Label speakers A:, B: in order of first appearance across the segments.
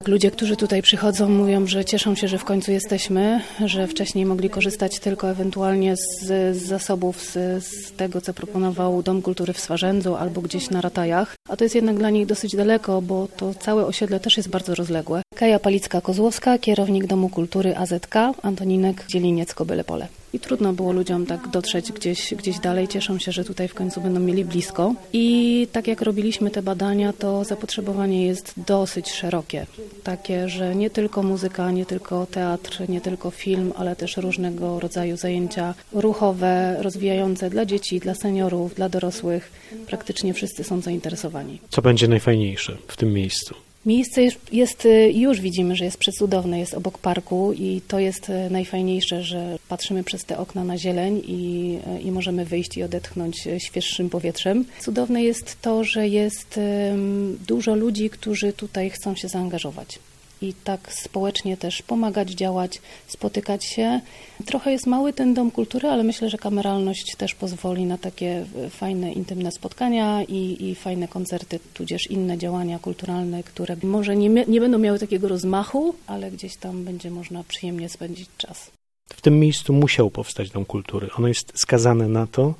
A: Ludzie, którzy tutaj przychodzą, mówią, że cieszą się, że w końcu jesteśmy, że wcześniej mogli korzystać tylko ewentualnie z zasobów, z tego, co proponował Dom Kultury w Swarzędzu albo gdzieś na Ratajach. A to jest jednak dla nich dosyć daleko, bo to całe osiedle też jest bardzo rozległe. Kaja Palicka-Kozłowska, kierownik Domu Kultury AZK, Antoninek Dzieliniec-Kobyle-Pole. I trudno było ludziom tak dotrzeć gdzieś dalej. Cieszą się, że tutaj w końcu będą mieli blisko. I tak jak robiliśmy te badania, to zapotrzebowanie jest dosyć szerokie. Takie, że nie tylko muzyka, nie tylko teatr, nie tylko film, ale też różnego rodzaju zajęcia ruchowe, rozwijające dla dzieci, dla seniorów, dla dorosłych. Praktycznie wszyscy są zainteresowani.
B: Co będzie najfajniejsze w tym miejscu?
A: Miejsce jest, już widzimy, że jest przecudowne, jest obok parku i to jest najfajniejsze, że patrzymy przez te okna na zieleń i możemy wyjść i odetchnąć świeższym powietrzem. Cudowne jest to, że jest dużo ludzi, którzy tutaj chcą się zaangażować. I tak społecznie też pomagać, działać, spotykać się. Trochę jest mały ten Dom Kultury, ale myślę, że kameralność też pozwoli na takie fajne, intymne spotkania i fajne koncerty, tudzież inne działania kulturalne, które może nie będą miały takiego rozmachu, ale gdzieś tam będzie można przyjemnie spędzić czas.
B: W tym miejscu musiał powstać Dom Kultury. Ono jest skazane na to,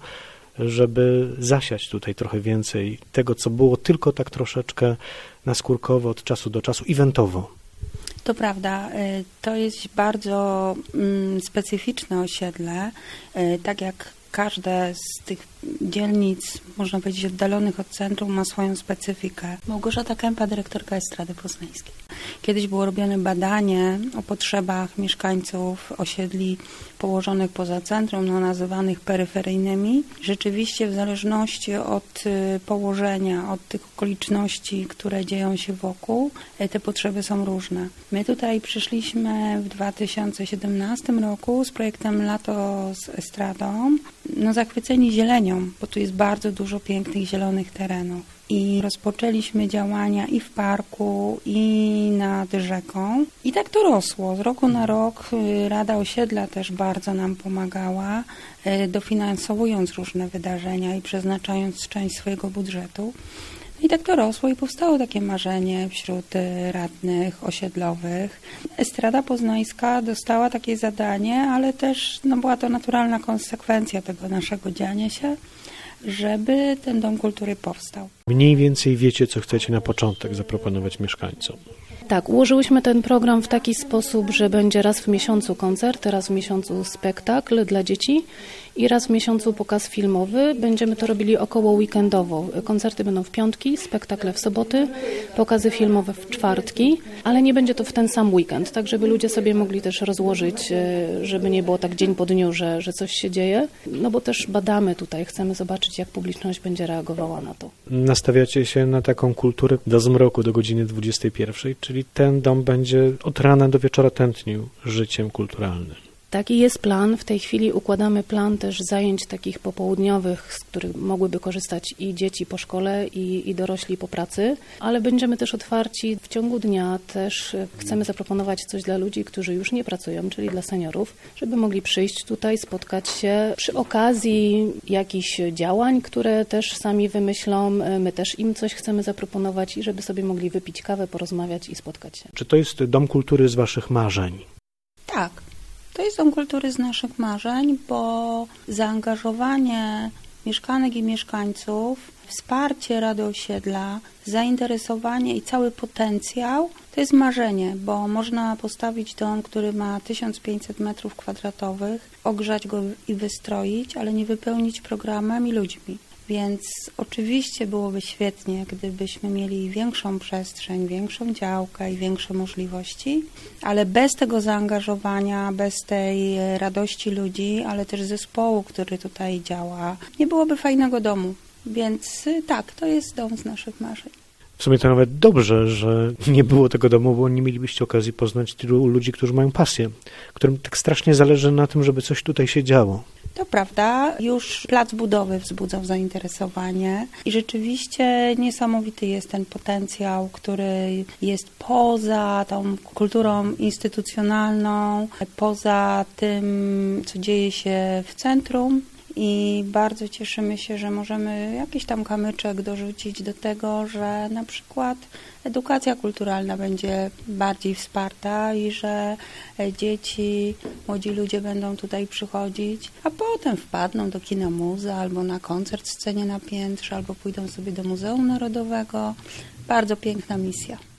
B: żeby zasiać tutaj trochę więcej tego, co było tylko tak troszeczkę naskórkowo od czasu do czasu, eventowo.
C: To prawda, to jest bardzo specyficzne osiedle, tak jak każde z tych dzielnic, można powiedzieć, oddalonych od centrum, ma swoją specyfikę. Małgorzata Kępa, dyrektorka Estrady Poznańskiej. Kiedyś było robione badanie o potrzebach mieszkańców osiedli położonych poza centrum, nazywanych peryferyjnymi. Rzeczywiście w zależności od położenia, od tych okoliczności, które dzieją się wokół, te potrzeby są różne. My tutaj przyszliśmy w 2017 roku z projektem Lato z Estradą, zachwyceni zielenią, bo tu jest bardzo dużo pięknych zielonych terenów. I rozpoczęliśmy działania i w parku, i nad rzeką. I tak to rosło. Z roku na rok Rada Osiedla też bardzo nam pomagała, dofinansowując różne wydarzenia i przeznaczając część swojego budżetu. I tak to rosło i powstało takie marzenie wśród radnych osiedlowych. Estrada Poznańska dostała takie zadanie, ale też była to naturalna konsekwencja tego naszego dziania się, żeby ten Dom Kultury powstał.
B: Mniej więcej wiecie, co chcecie na początek zaproponować mieszkańcom.
A: Tak, ułożyłyśmy ten program w taki sposób, że będzie raz w miesiącu koncert, raz w miesiącu spektakl dla dzieci i raz w miesiącu pokaz filmowy. Będziemy to robili około weekendowo. Koncerty będą w piątki, spektakle w soboty, pokazy filmowe w czwartki, ale nie będzie to w ten sam weekend, tak żeby ludzie sobie mogli też rozłożyć, żeby nie było tak dzień po dniu, że coś się dzieje, bo też badamy tutaj, chcemy zobaczyć, jak publiczność będzie reagowała na to.
B: Nastawiacie się na taką kulturę do zmroku, do godziny 21, czyli ten dom będzie od rana do wieczora tętnił życiem kulturalnym.
A: Taki jest plan. W tej chwili układamy plan też zajęć takich popołudniowych, z których mogłyby korzystać i dzieci po szkole, i dorośli po pracy, ale będziemy też otwarci w ciągu dnia. Też chcemy zaproponować coś dla ludzi, którzy już nie pracują, czyli dla seniorów, żeby mogli przyjść tutaj, spotkać się przy okazji jakichś działań, które też sami wymyślą. My też im coś chcemy zaproponować i żeby sobie mogli wypić kawę, porozmawiać i spotkać się.
B: Czy to jest Dom Kultury z waszych marzeń?
C: Tak. To jest Dom Kultury z naszych marzeń, bo zaangażowanie mieszkanek i mieszkańców, wsparcie Rady Osiedla, zainteresowanie i cały potencjał to jest marzenie, bo można postawić dom, który ma 1500 m2, ogrzać go i wystroić, ale nie wypełnić programem i ludźmi. Więc oczywiście byłoby świetnie, gdybyśmy mieli większą przestrzeń, większą działkę i większe możliwości, ale bez tego zaangażowania, bez tej radości ludzi, ale też zespołu, który tutaj działa, nie byłoby fajnego domu. Więc tak, to jest dom z naszych marzeń.
B: W sumie to nawet dobrze, że nie było tego domu, bo nie mielibyście okazji poznać tylu ludzi, którzy mają pasję, którym tak strasznie zależy na tym, żeby coś tutaj się działo.
C: To prawda, już plac budowy wzbudzał zainteresowanie i rzeczywiście niesamowity jest ten potencjał, który jest poza tą kulturą instytucjonalną, poza tym, co dzieje się w centrum i bardzo cieszymy się, że możemy jakiś tam kamyczek dorzucić do tego, że na przykład edukacja kulturalna będzie bardziej wsparta i że dzieci, młodzi ludzie będą tutaj przychodzić, a potem wpadną do kina Muza albo na koncert w Scenie na Piętrze, albo pójdą sobie do Muzeum Narodowego. Bardzo piękna misja.